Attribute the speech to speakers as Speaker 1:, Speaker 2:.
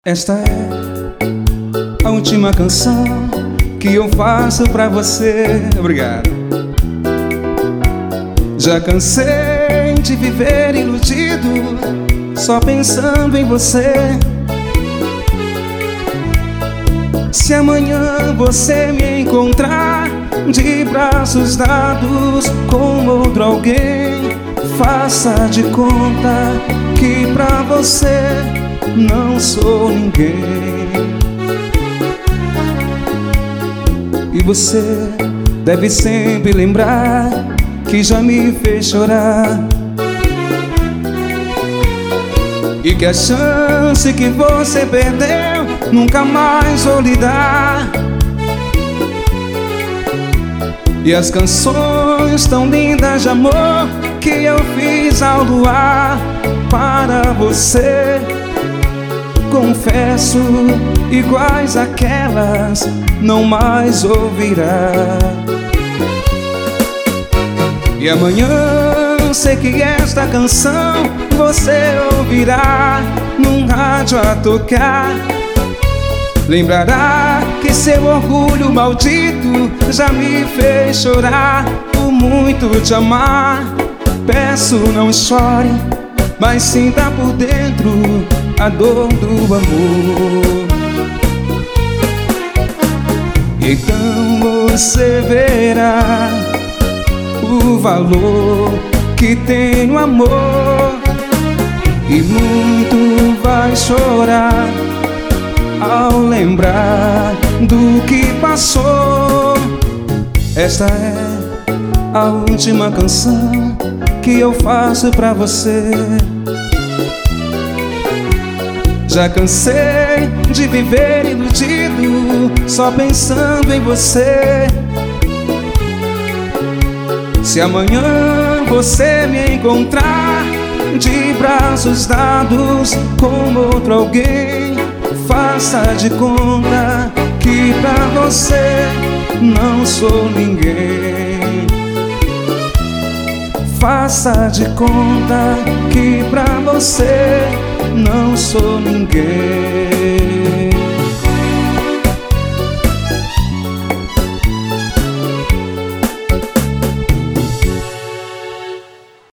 Speaker 1: Esta é a última canção que eu faço pra você. Obrigado. Já cansei de viver iludido, só pensando em você. Se amanhã você me encontrar de braços dados com outro alguém, faça de conta que pra você não sou ninguém. E você deve sempre lembrar que já me fez chorar, e que a chance que você perdeu nunca mais vou lhe dar. E as canções tão lindas de amor que eu fiz ao luar para você, confesso, iguais àquelas não mais ouvirá. E amanhã sei que esta canção você ouvirá num rádio a tocar. Lembrará que seu orgulho maldito já me fez chorar por muito te amar. Peço, não chore, mas sinta por dentro a dor do amor. Então você verá o valor que tem no amor, e muito vai chorar ao lembrar do que passou. Esta é a última canção que eu faço pra você. Já cansei de viver iludido, só pensando em você. Se amanhã você me encontrar de braços dados com outro alguém, faça de conta que pra você não sou ninguém. Faça de conta que pra você não sou ninguém.